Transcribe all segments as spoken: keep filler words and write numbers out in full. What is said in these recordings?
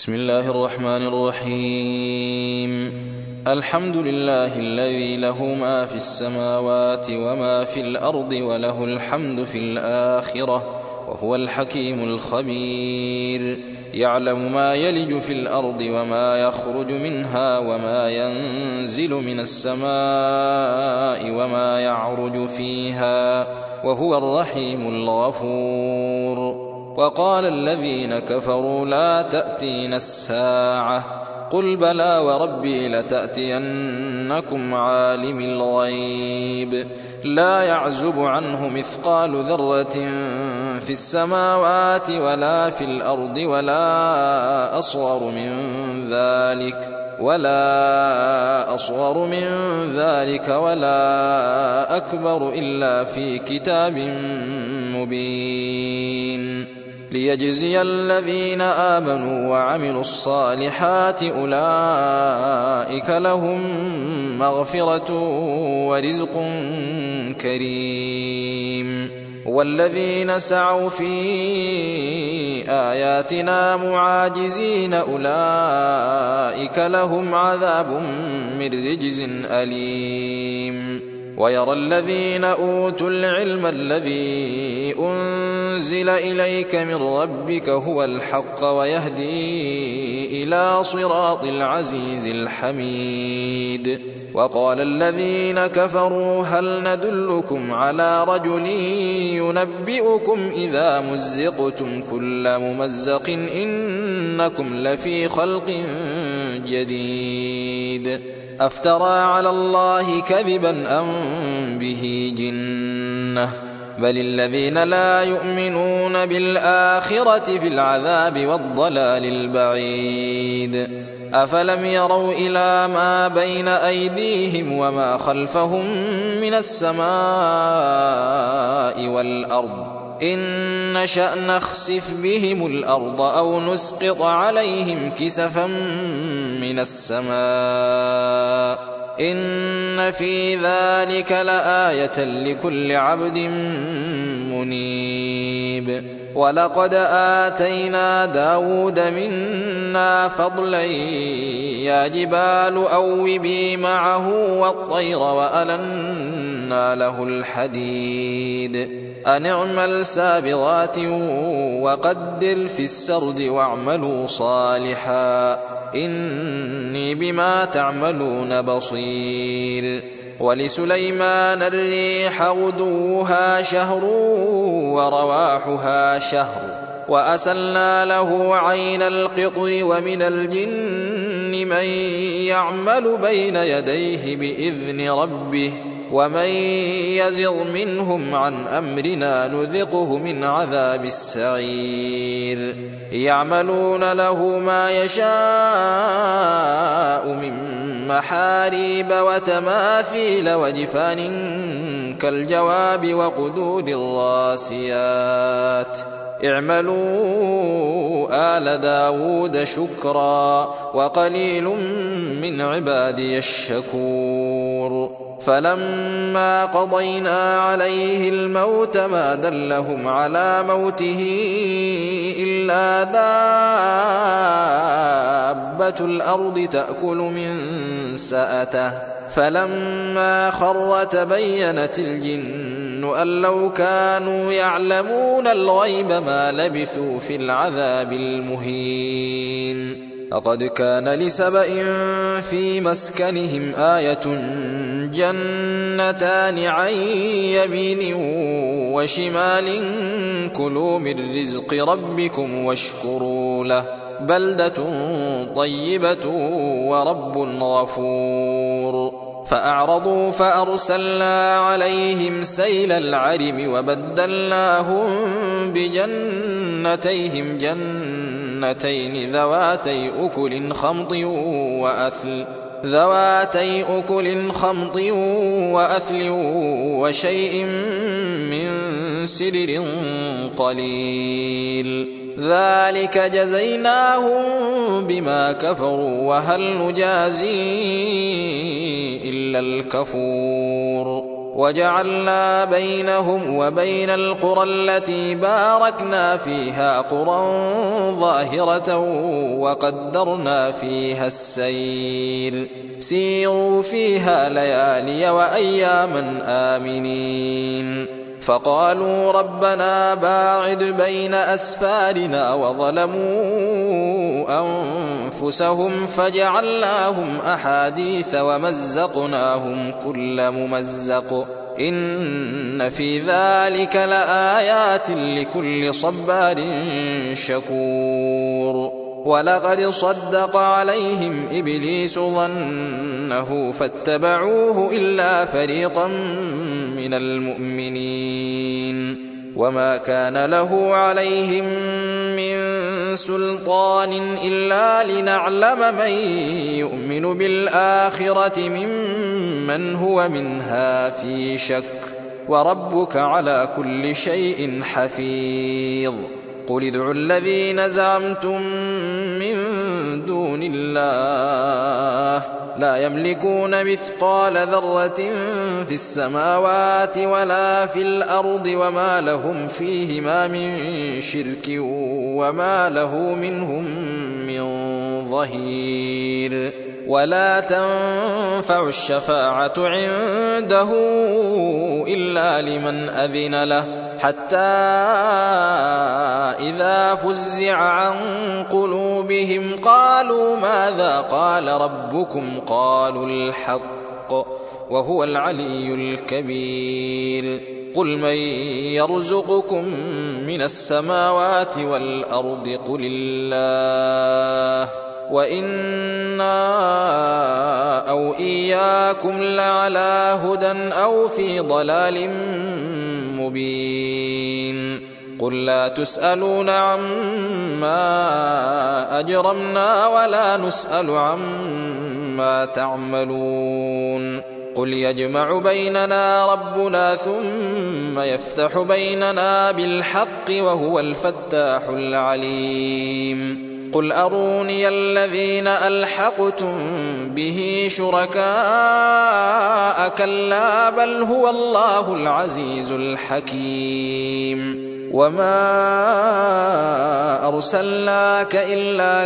بسم الله الرحمن الرحيم. الحمد لله الذي له ما في السماوات وما في الأرض وله الحمد في الآخرة وهو الحكيم الخبير. يعلم ما يلج في الأرض وما يخرج منها وما ينزل من السماء وما يعرج فيها وهو الرحيم الغفور. وقال الذين كفروا لا تأتينا الساعة قل بلى وربي لتأتينكم عالم الغيب لا يعزب عنه مثقال ذرة في السماوات ولا في الأرض ولا أصغر من ذلك ولا أصغر من ذلك ولا أكبر إلا في كتاب مبين ليجزي الذين آمنوا وعملوا الصالحات أولئك لهم مغفرة ورزق كريم. والذين سعوا في آياتنا معاجزين أولئك لهم عذاب من رجز أليم. ويرى الذين أوتوا العلم الذي أنزل إليك من ربك هو الحق ويهدي إلى صراط العزيز الحميد. وقال الذين كفروا هل ندلكم على رجل ينبئكم إذا مزقتم كل ممزق إنكم لفي خلق جديد أفترى على الله كذبا أم به جنة بل الذين لا يؤمنون بالآخرة في العذاب والضلال البعيد. أفلم يروا إلى ما بين أيديهم وما خلفهم من السماء والأرض إن نشأ نخسف بهم الأرض أو نسقط عليهم كسفا من السماء إن في ذلك لآية لكل عبد منيب. ولقد آتينا داود منا فضلا يا جبال أوبي معه والطير وألنا له الحديد أن اعمل سابغات وقدر في السرد واعملوا صالحا إني بما تعملون بصير. ولسليمان الريح غدوها شهر ورواحها شهر وأسلنا له عين القطر ومن الجن من يعمل بين يديه بإذن ربه ومن يزغ منهم عن أمرنا نذقه من عذاب السعير. يعملون له ما يشاء من محاريب وتماثيل وجفان كالجواب وقدور الراسيات اعملوا آل داود شكرا وقليل من عبادي الشكور. فلما قضينا عليه الموت ما دلهم على موته إلا دابة الأرض تأكل من سأته فلما خر تبينت الجن أن لو كانوا يعلمون الغيب ما لبثوا في العذاب المهين. لقد كان لسبإ في مسكنهم آية جنتان عن يمين وشمال كلوا من رزق ربكم واشكروا له بلدة طيبة ورب غفور. فأعرضوا فأرسلنا عليهم سيل العرم وبدلناهم بجنتيهم جنتين ذواتي أكل خمط وأثل ذواتي أكل خمط وأثل وشيء من سدر قليل ذلك جزيناهم بما كفروا وهل نجازي إلا الكفور. وجعلنا بينهم وبين القرى التي باركنا فيها قرى ظاهرة وقدرنا فيها السير سيروا فيها ليالي وأياما آمنين فقالوا ربنا باعد بين أسفارنا وظلموا أنفسهم فجعلناهم أحاديث ومزقناهم كل ممزق إن في ذلك لآيات لكل صبار شكور ولقد صدق عليهم إبليس ظنه فاتبعوه إلا فريقا من المؤمنين وما كان له عليهم من سلطان إلا لنعلم من يؤمن بالآخرة ممن هو منها في شك وربك على كل شيء حفيظ قل ادعوا الذين زعمتم من دون الله لا يملكون مثقال ذرة في السماوات ولا في الأرض وما لهم فيهما من شرك وما له منهم من ظهير ولا تنفع الشفاعة عنده إلا لمن أذن له حتى إذا فزع عن قلوبهم قالوا ماذا قال ربكم قالوا الحق وهو العلي الكبير قل من يرزقكم من السماوات والأرض قل الله وإنا أو إياكم لعلى هدى أو في ضلال مبين قل لا تسألون عما أجرمنا ولا نسأل عما تعملون قل يجمع بيننا ربنا ثم يفتح بيننا بالحق وهو الفتاح العليم قل أروني الذين ألحقتم به شركاء كلا بل هو الله العزيز الحكيم وما أرسلناك إلا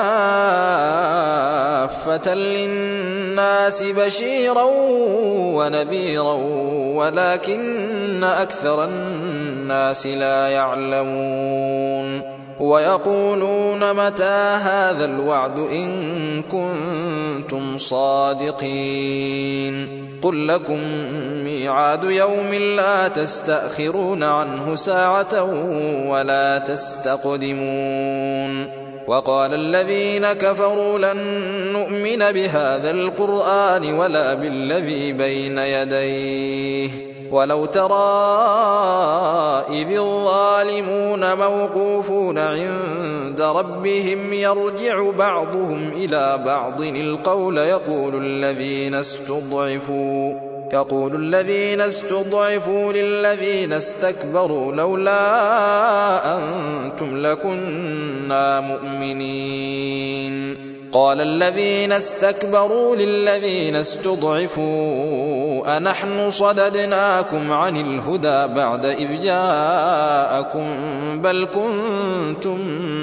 كافة للناس بشيرا ونذيرا ولكن أكثر الناس لا يعلمون ويقولون متى هذا الوعد إن كنتم صادقين قل لكم ميعاد يوم لا تستأخرون عنه ساعة ولا تستقدمون وقال الذين كفروا لن نؤمن بهذا القرآن ولا بالذي بين يديه ولو ترى إذ الظالمون موقوفون عند ربهم يرجع بعضهم إلى بعض القول يقول الذين استضعفوا يقول الذين استضعفوا للذين استكبروا لولا أنتم لكنا مؤمنين قال الذين استكبروا للذين استضعفوا أنحن صددناكم عن الهدى بعد إذ جاءكم بل كنتم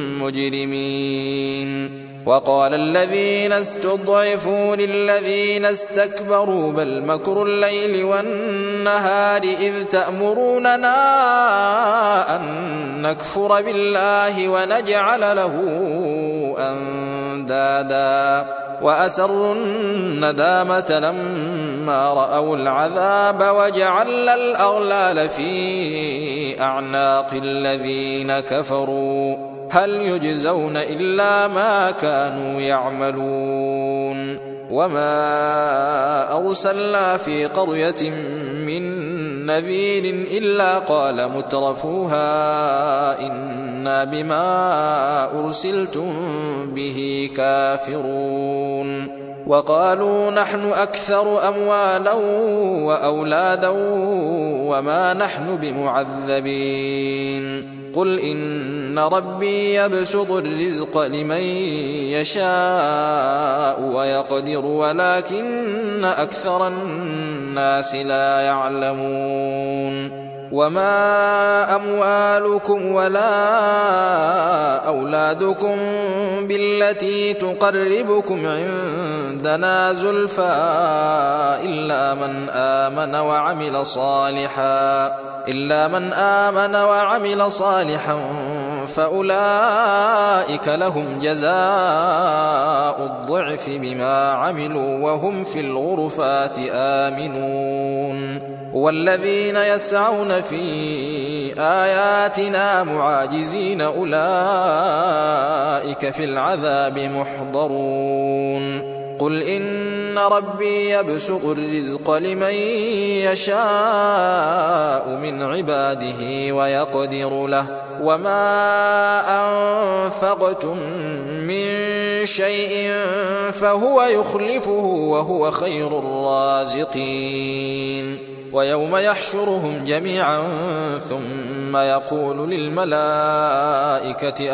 مجرمين وقال الذين استضعفوا للذين استكبروا بل مكر الليل والنهار إذ تأمروننا أن نكفر بالله ونجعل له أندادا وأسروا الندامة لما رأوا العذاب وجعلنا الأغلال في أعناق الذين كفروا هل يجزون إلا ما كانوا يعملون وما أرسلنا في قرية من نذير إلا قال مترفوها إنا بما أرسلتم به كافرون وقالوا نحن أكثر أموالا وأولادا وما نحن بمعذبين قل إن ربي يبسط الرزق لمن يشاء ويقدر ولكن أكثر الناس لا يعلمون وما أموالكم ولا أولادكم بالتي تقربكم عندنا زلفى إلا من آمن وعمل صالحا إلا من آمن وعمل صالحا فأولئك لهم جزاء الضعف بما عملوا وهم في الغرفات آمنون والذين يسعون في آياتنا معاجزين أولئك في العذاب محضرون قل إن ربي يبسط الرزق لمن يشاء من عباده ويقدر له وما أنفقتم من شيء فهو يخلفه وهو خير الرازقين ويوم يحشرهم جميعا ثم يقول للملائكة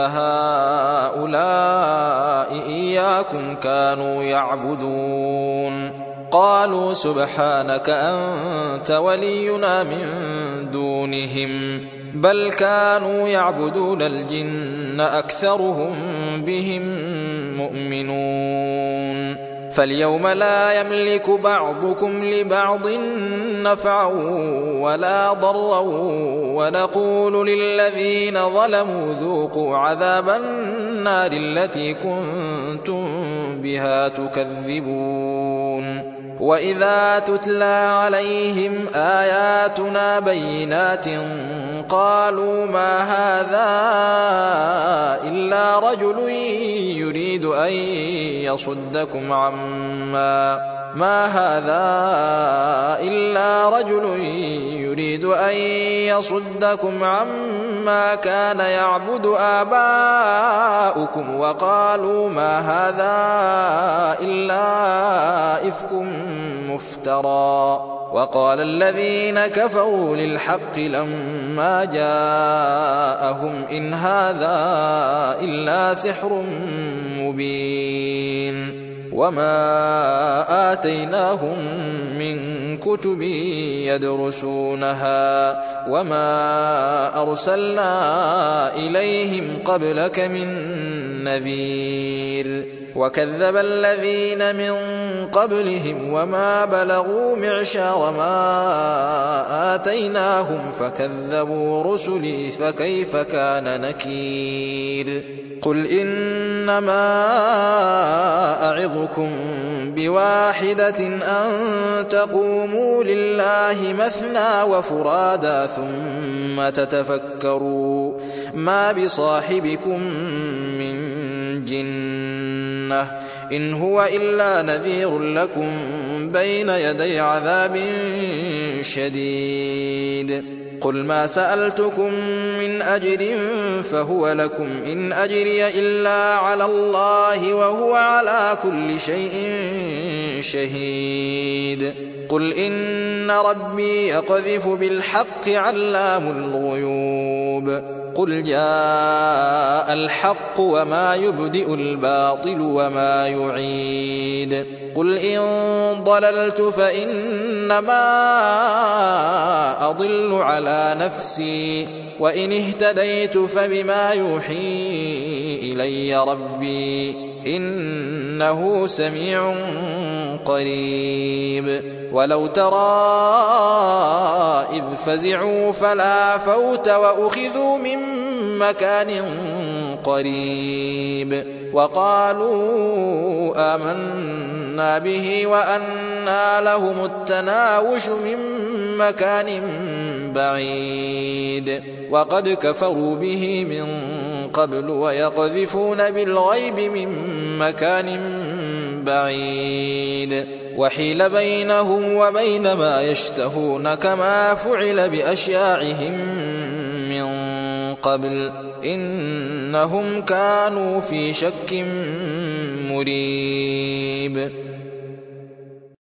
أهؤلاء إياكم كانوا يعبدون قالوا سبحانك أنت ولينا من دونهم بل كانوا يعبدون الجن أكثرهم بهم مؤمنون فاليوم لا يملك بعضكم لبعض نفعا ولا ضرا ونقول للذين ظلموا ذوقوا عذاب النار التي كنتم بها تكذبون وإذا تتلى عليهم آياتنا بينات قالوا ما هذا إلا رجل يريد أن يصدكم عما ما هذا إلا رجل يريد أن يصدكم عما كان يعبد آباؤكم وقالوا ما هذا إلا إفك مفترى وقال الذين كفروا للحق لما جاءهم إن هذا إلا سحر مبين وما آتيناهم من كتب يدرسونها وما أرسلنا إليهم قبلك من نذير وكذب الذين من قبلهم وما بلغوا معشار ما آتيناهم فكذبوا رسلي فكيف كان نكير قل إنما أعظكم بواحدة أن تقوموا لله مثنى وفرادا ثم تتفكروا ما بصاحبكم من جنة إن هو إلا نذير لكم بين يدي عذاب شديد قل ما سألتكم من أجر فهو لكم إن أجري إلا على الله وهو على كل شيء شهيد قل إن ربي يقذف بالحق علام الغيوب قل جاء الحق وما يبدئ الباطل وما يعيد قل إن ضللت فإنما أضل على نفسي وإن اهتديت فبما يوحي إلي ربي إنه سميع قريب ولو ترى إذ فزعوا فلا فوت وأخذوا من مكان قريب وقالوا آمنا به وأنى لهم التناوش من مكان بعيد وقد كفروا به من قبل ويقذفون بالغيب من مكان بعيد وحيل بينهم وبين ما يشتهون كما فعل بأشياعهم من قبل إنهم كانوا في شك مريب